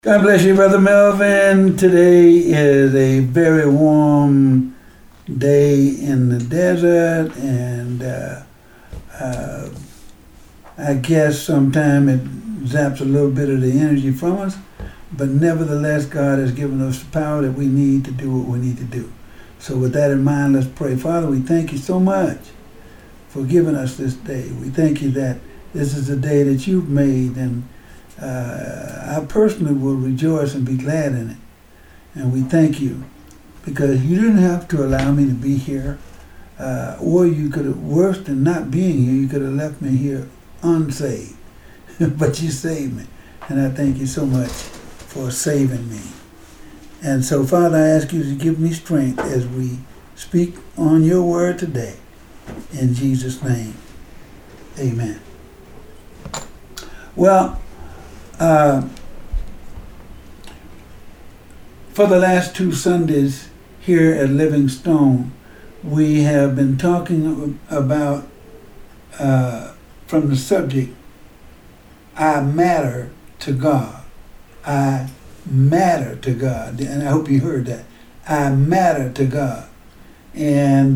God bless you, Brother Melvin. Today is a very warm day in the desert, and I guess sometimes it zaps a little bit of the energy from us, but nevertheless, God has given us the power that we need to do what we need to do. So with that in mind, let's pray. Father, we thank you so much for giving us this day. We thank you that this is the day that you've made, and I personally will rejoice and be glad in it. And we thank you because you didn't have to allow me to be here, or you could have, worse than not being here, you could have left me here unsaved. But you saved me, and I thank you so much for saving me. And so, Father, I ask you to give me strength as we speak on your word today. In Jesus' name, amen. Well, for the last 2 Sundays here at Living Stone, we have been talking about, from the subject, I matter to God. I matter to God. And I hope you heard that. I matter to God. And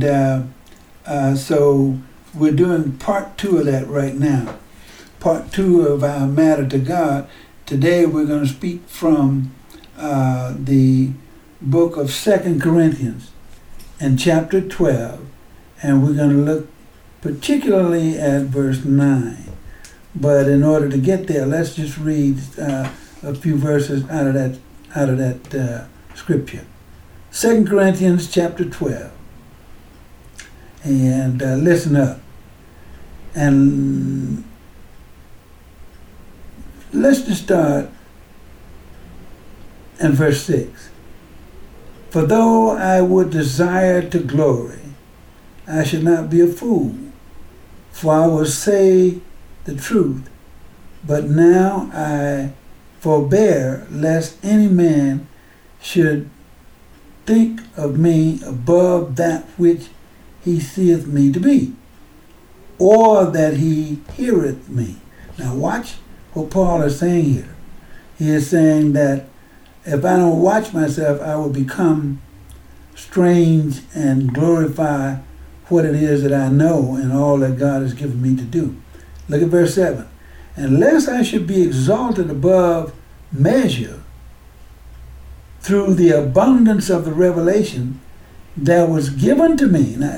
so we're doing part 2 of that right now. Part 2 of our matter to God. Today we're going to speak from the book of 2 Corinthians and chapter 12, and we're going to look particularly at verse 9. But in order to get there, let's just read a few verses out of that scripture. 2 Corinthians chapter 12, and listen up. And let's just start in verse 6. For though I would desire to glory, I should not be a fool, for I will say the truth. But now I forbear, lest any man should think of me above that which he seeth me to be, or that he heareth me. Now watch what Paul is saying here. He is saying that if I don't watch myself, I will become strange and glorify what it is that I know and all that God has given me to do. Look at verse 7. Unless I should be exalted above measure through the abundance of the revelation that was given to me. Now,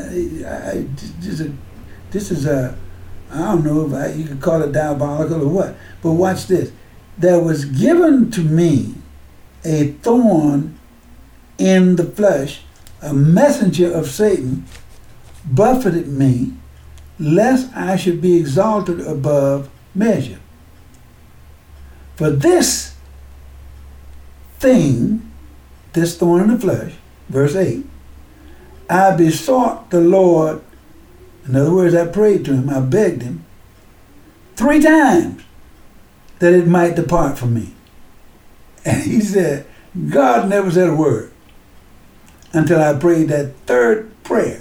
this is I don't know if you could call it diabolical or what, but watch this. There was given to me a thorn in the flesh, a messenger of Satan buffeted me, lest I should be exalted above measure. For this thing, this thorn in the flesh, verse 8, I besought the Lord. In other words, I prayed to him, I begged him 3 times that it might depart from me. And he said, God never said a word until I prayed that 3rd prayer.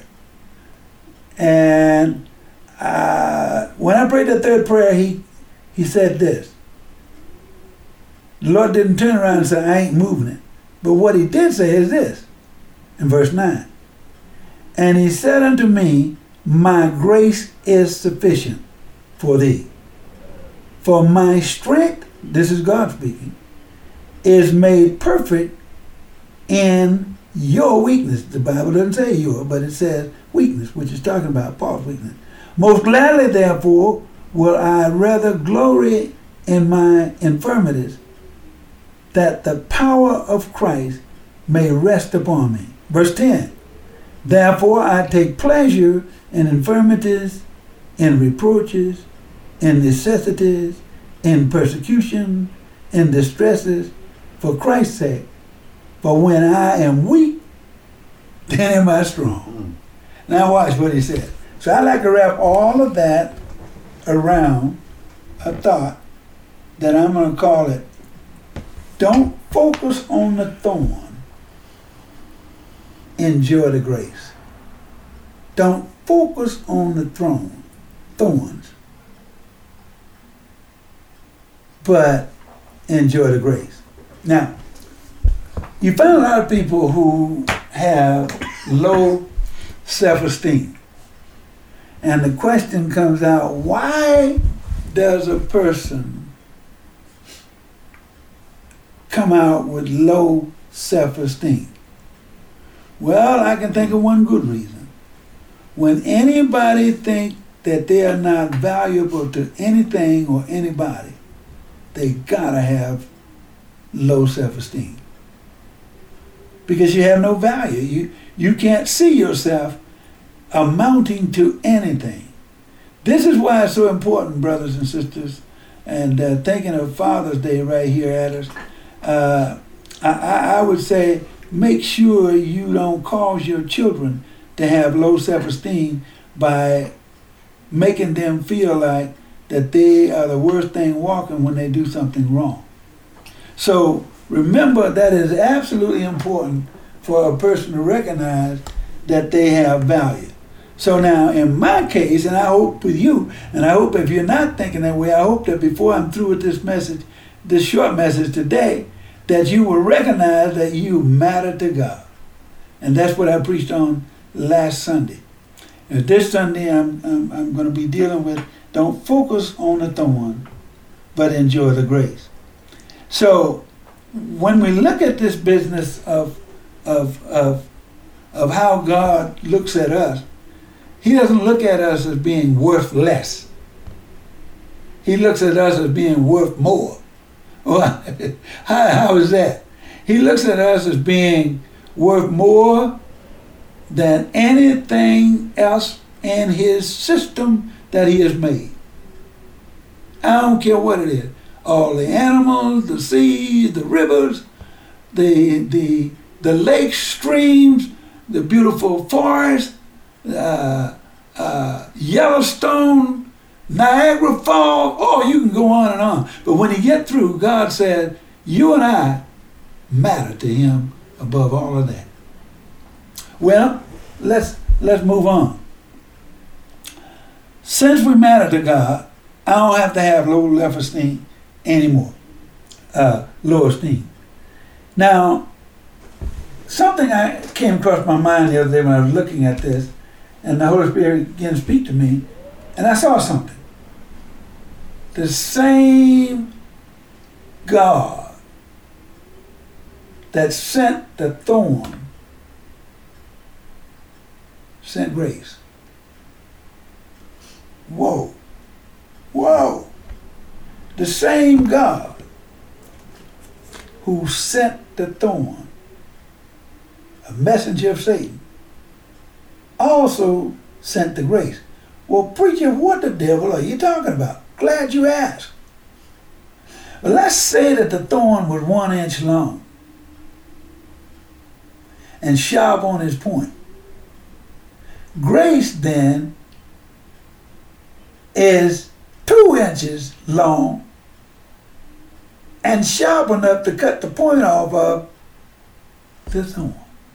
And when I prayed that 3rd prayer, he said this. The Lord didn't turn around and say, I ain't moving it. But what he did say is this, in verse 9. And he said unto me, my grace is sufficient for thee. For my strength, this is God speaking, is made perfect in your weakness. The Bible doesn't say your, but it says weakness, which is talking about Paul's weakness. Most gladly, therefore, will I rather glory in my infirmities, that the power of Christ may rest upon me. Verse 10. Therefore I take pleasure in infirmities, in reproaches, in necessities, in persecution, in distresses, for Christ's sake. For when I am weak, then am I strong. Now watch what he said. So I like to wrap all of that around a thought that I'm going to call it, don't focus on the thorn, enjoy the grace. Don't focus on the thorns, but enjoy the grace. Now, you find a lot of people who have low self-esteem. And the question comes out, why does a person come out with low self-esteem? Well, I can think of one good reason. When anybody thinks that they are not valuable to anything or anybody, they gotta have low self-esteem. Because you have no value. You can't see yourself amounting to anything. This is why it's so important, brothers and sisters, and thinking of Father's Day right here at us, I would say make sure you don't cause your children to have low self-esteem by making them feel like that they are the worst thing walking when they do something wrong. So remember that it is absolutely important for a person to recognize that they have value. So now in my case, and I hope with you, and I hope if you're not thinking that way, I hope that before I'm through with this message, this short message today, that you will recognize that you matter to God. And that's what I preached on last Sunday. And this Sunday I'm going to be dealing with, don't focus on the thorn, but enjoy the grace. So when we look at this business of how God looks at us, He doesn't look at us as being worth less. He looks at us as being worth more. Well, how is that? He looks at us as being worth more than anything else in His system that He has made. I don't care what it is. All the animals, the seas, the rivers, the lakes, streams, the beautiful forest, Yellowstone, Niagara Falls, oh, you can go on and on. But when you get through, God said, you and I matter to Him above all of that. Well, let's move on. Since we matter to God, I don't have to have low self-esteem anymore. Low esteem. Now, something I came across my mind the other day when I was looking at this, and the Holy Spirit began to speak to me, and I saw something. The same God that sent the thorn sent grace. Whoa. Whoa. The same God who sent the thorn, a messenger of Satan, also sent the grace. Well, preacher, what the devil are you talking about? Glad you asked. Well, let's say that the thorn was 1 inch long and sharp on its point. Grace then is 2 inches long and sharp enough to cut the point off of the thorn.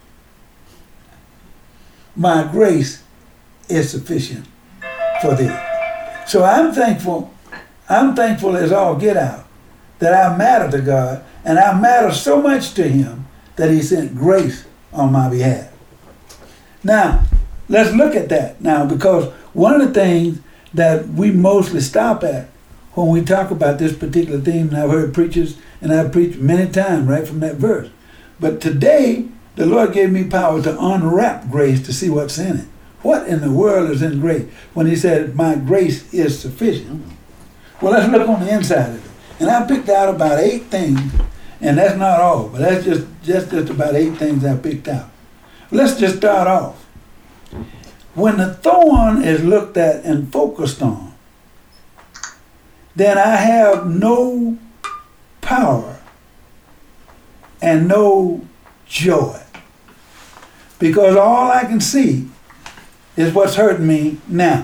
My grace is sufficient for thee. So I'm thankful as all get out that I matter to God, and I matter so much to Him that He sent grace on my behalf. Now, let's look at that now, because one of the things that we mostly stop at when we talk about this particular theme, and I've heard preachers, and I've preached many times right from that verse. But today, the Lord gave me power to unwrap grace to see what's in it. What in the world is in grace? When He said, my grace is sufficient. Well, let's look on the inside of it. And I picked out about 8 things, and that's not all, but that's just about 8 things I picked out. Let's just start off. When the thorn is looked at and focused on, then I have no power and no joy. Because all I can see is what's hurting me now.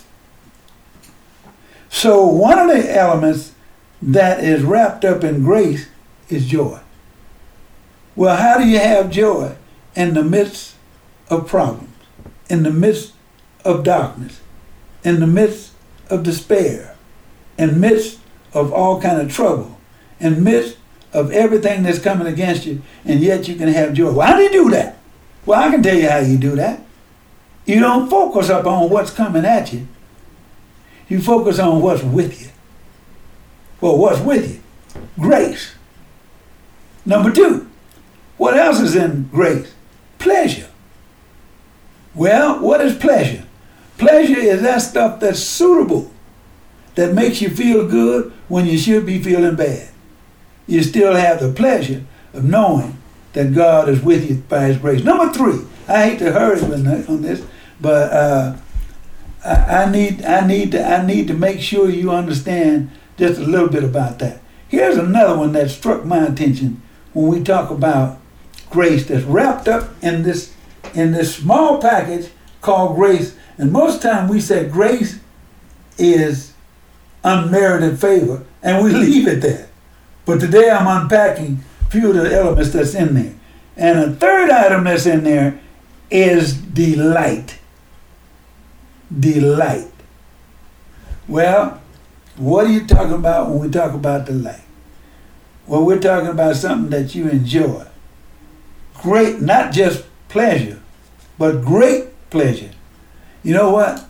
So one of the elements that is wrapped up in grace is joy. Well, how do you have joy in the midst of problems, in the midst of darkness, in the midst of despair, in the midst of all kind of trouble, in the midst of everything that's coming against you, and yet you can have joy. Well, how do you do that? Well, I can tell you how you do that. You don't focus up on what's coming at you. You focus on what's with you. Well, what's with you? Grace. Number 2, what else is in grace? Pleasure. Well, what is pleasure? Pleasure is that stuff that's suitable, that makes you feel good when you should be feeling bad. You still have the pleasure of knowing that God is with you by His grace. Number 3, I hate to hurry on this, but I need to make sure you understand just a little bit about that. Here's another one that struck my attention when we talk about grace, that's wrapped up in this small package called grace. And most time we say grace is unmerited favor, and we leave it there. But today I'm unpacking a few of the elements that's in there. And a third item that's in there is delight. Delight. Well, what are you talking about when we talk about delight? Well, we're talking about something that you enjoy. Great, not just pleasure, but great pleasure. You know what?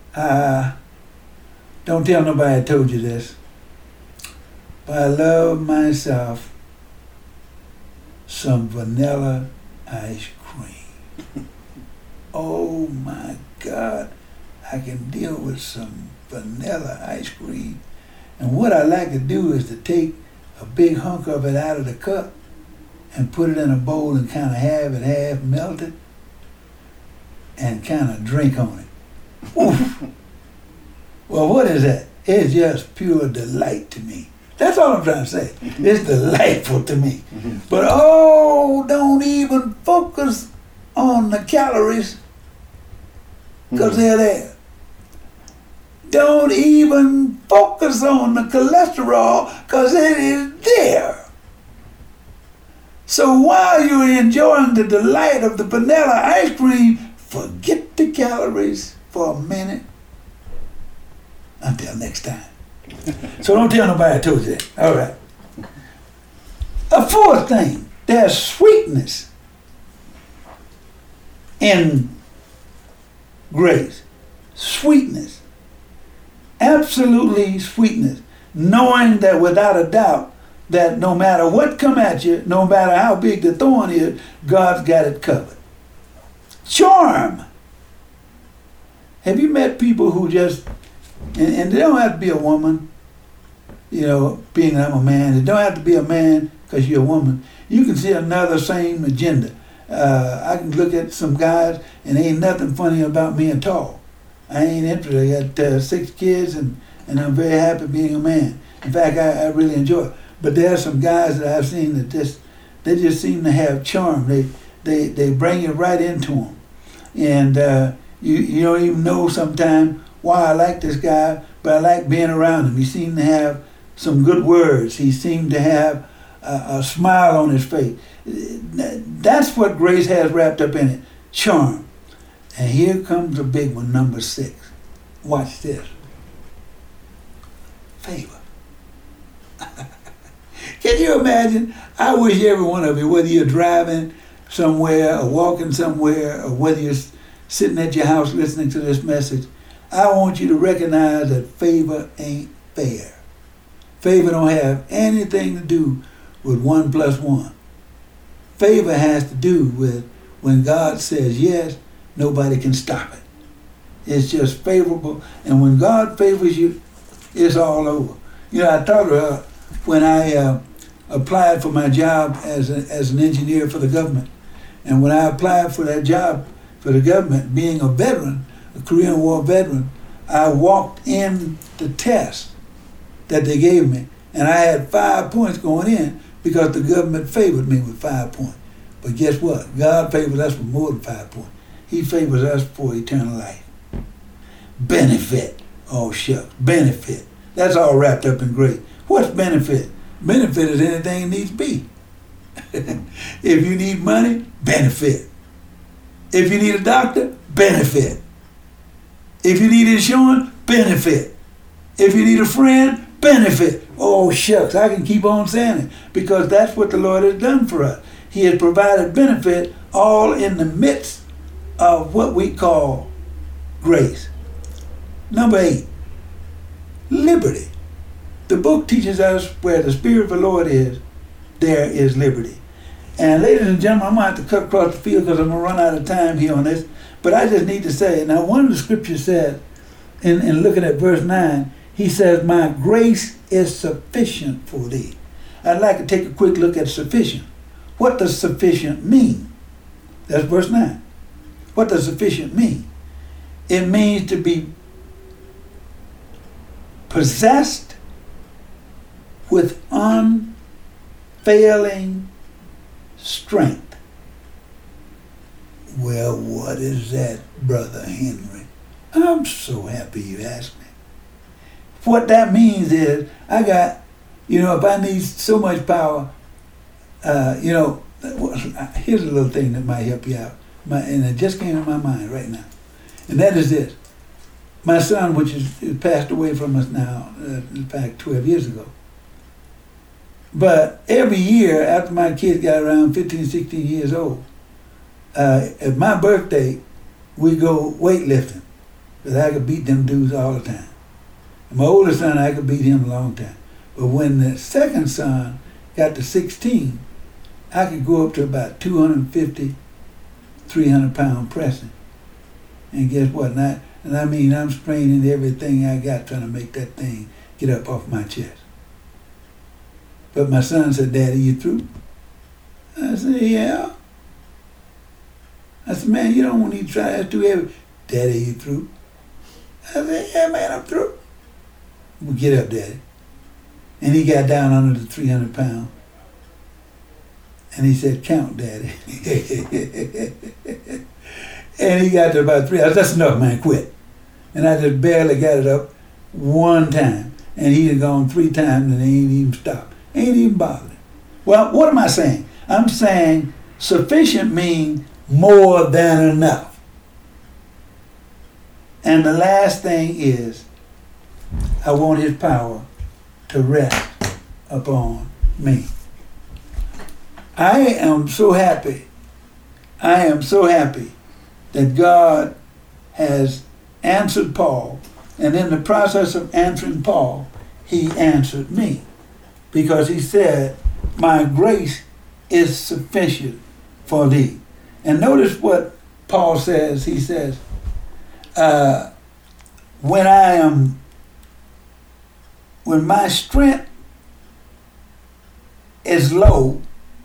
Don't tell nobody I told you this, but I love myself some vanilla ice cream. Oh my God, I can deal with some vanilla ice cream. And what I like to do is to take a big hunk of it out of the cup and put it in a bowl and kind of have it half melted and kind of drink on it. Oof. Well, what is that? It's just pure delight to me. That's all I'm trying to say. It's delightful to me. But don't even focus on the calories, because they're there. Don't even focus on the cholesterol, because it is there. So while you're enjoying the delight of the vanilla ice cream, forget the calories for a minute. Until next time. So don't tell nobody I told you that. All right. A fourth thing, there's sweetness in grace. Sweetness. Absolutely sweetness. Knowing that without a doubt that no matter what come at you, no matter how big the thorn is, God's got it covered. Charm. Have you met people who just, and they don't have to be a woman, being I'm a man. They don't have to be a man because you're a woman. You can see another same agenda. I can look at some guys and ain't nothing funny about being tall. I ain't interested. I got 6 kids and I'm very happy being a man. In fact, I really enjoy it. But there are some guys that I've seen that they just seem to have charm. They bring it right into them. And you don't even know sometimes why I like this guy, but I like being around him. He seemed to have some good words. He seemed to have a smile on his face. That's what grace has wrapped up in it. Charm. And here comes a big one, number 6. Watch this. Favor. Can you imagine? I wish every one of you, whether you're driving somewhere or walking somewhere or whether you're sitting at your house listening to this message, I want you to recognize that favor ain't fair. Favor don't have anything to do with 1 + 1. Favor has to do with when God says yes, nobody can stop it. It's just favorable. And when God favors you, it's all over. I talked about when I applied for my job as an engineer for the government. And when I applied for that job for the government, being a veteran, a Korean War veteran, I walked in the test that they gave me, and I had 5 points going in because the government favored me with 5 points. But guess what? God favors us with more than 5 points. He favors us for eternal life. Benefit. Oh, shucks. Benefit. That's all wrapped up in grace. What's benefit? Benefit is anything needs be. If you need money, benefit. If you need a doctor, benefit. If you need insurance, benefit. If you need a friend, benefit. Oh, shucks, I can keep on saying it because that's what the Lord has done for us. He has provided benefit all in the midst of what we call grace. Number 8, liberty. The book teaches us where the Spirit of the Lord is, there is liberty. And ladies and gentlemen, I'm going to have to cut across the field because I'm going to run out of time here on this. But I just need to say, now one of the scriptures says, in looking at verse 9, he says, my grace is sufficient for thee. I'd like to take a quick look at sufficient. What does sufficient mean? That's verse 9. What does sufficient mean? It means to be possessed with unfailing strength. Well, what is that, Brother Henry? I'm so happy you asked me. What that means is I got, if I need so much power, here's a little thing that might help you out. And it just came in my mind right now. And that is this. My son, which is passed away from us now, in fact, 12 years ago. But every year after my kids got around 15, 16 years old, at my birthday, we go weightlifting. Because I could beat them dudes all the time. And my oldest son, I could beat him a long time. But when the second son got to 16, I could go up to about 250, 300 pound pressing. And guess what? And I mean, I'm straining everything I got trying to make that thing get up off my chest. But my son said, Daddy, you through? I said, yeah. I said, man, you don't need to try. That's too heavy. Daddy, you through? I said, yeah, man, I'm through. Well, get up, Daddy. And he got down under the 300 pounds. And he said, count, Daddy. And he got to about 3. I said, that's enough, man, quit. And I just barely got it up one time. And he had gone 3 times and he ain't even stopped. Ain't even bothered. Well, what am I saying? I'm saying sufficient means more than enough. And the last thing is, I want his power to rest upon me. I am so happy that God has answered Paul, and in the process of answering Paul, he answered me. Because he said, my grace is sufficient for thee. And notice what Paul says. He says, when my strength is low,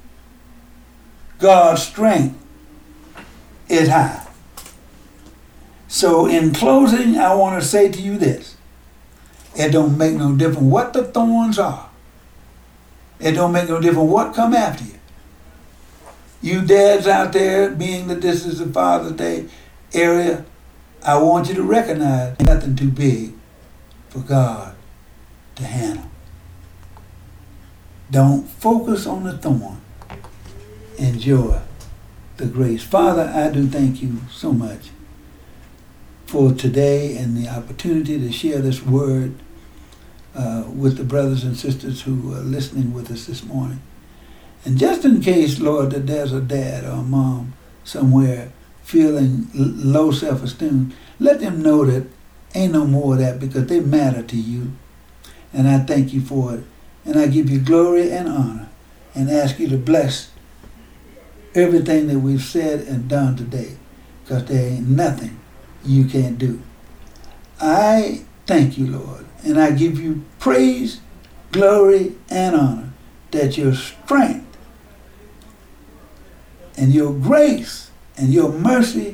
God's strength is high. So in closing, I want to say to you this. It don't make no difference what the thorns are. It don't make no difference what come after you. You dads out there, being that this is the Father's Day area, I want you to recognize nothing too big for God to handle. Don't focus on the thorn. Enjoy the grace. Father, I do thank you so much for today and the opportunity to share this word with the brothers and sisters who are listening with us this morning. And just in case, Lord, that there's a dad or a mom somewhere feeling low self-esteem, let them know that ain't no more of that because they matter to you. And I thank you for it. And I give you glory and honor and ask you to bless everything that we've said and done today because there ain't nothing you can't do. I thank you, Lord, and I give you praise, glory, and honor that your strength and your grace and your mercy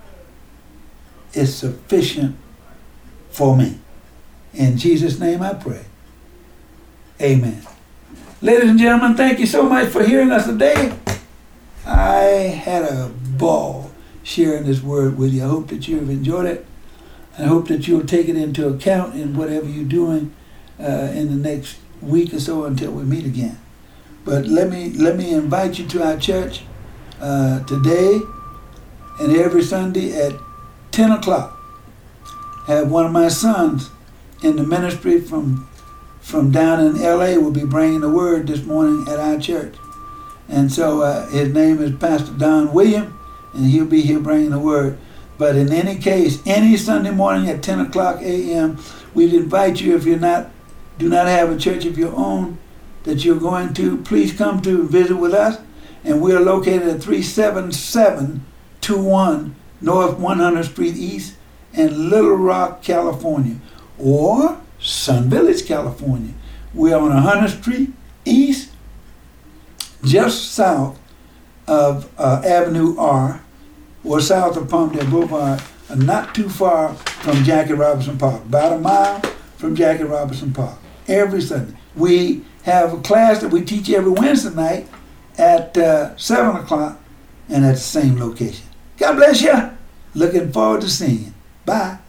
is sufficient for me. In Jesus' name I pray. Amen. Ladies and gentlemen, thank you so much for hearing us today. I had a ball sharing this word with you. I hope that you have enjoyed it. I hope that you'll take it into account in whatever you're doing in the next week or so until we meet again. But let me invite you to our church today and every Sunday at 10 o'clock. I have one of my sons in the ministry from from down in LA will be bringing the word this morning at our church. And so his name is Pastor Don William, and he'll be here bringing the word. But in any case, any Sunday morning at 10 o'clock a.m., we'd invite you, if do not have a church of your own that you're going to, please come to visit with us. And we are located at 37721 North 100th Street East in Little Rock, California, or Sun Village, California. We're on 100th Street East, just south of Avenue R, or south of Palmdale Boulevard, not too far from Jackie Robinson Park, about a mile from Jackie Robinson Park. Every Sunday. We have a class that we teach every Wednesday night at 7 o'clock and at the same location. God bless you. Looking forward to seeing you. Bye.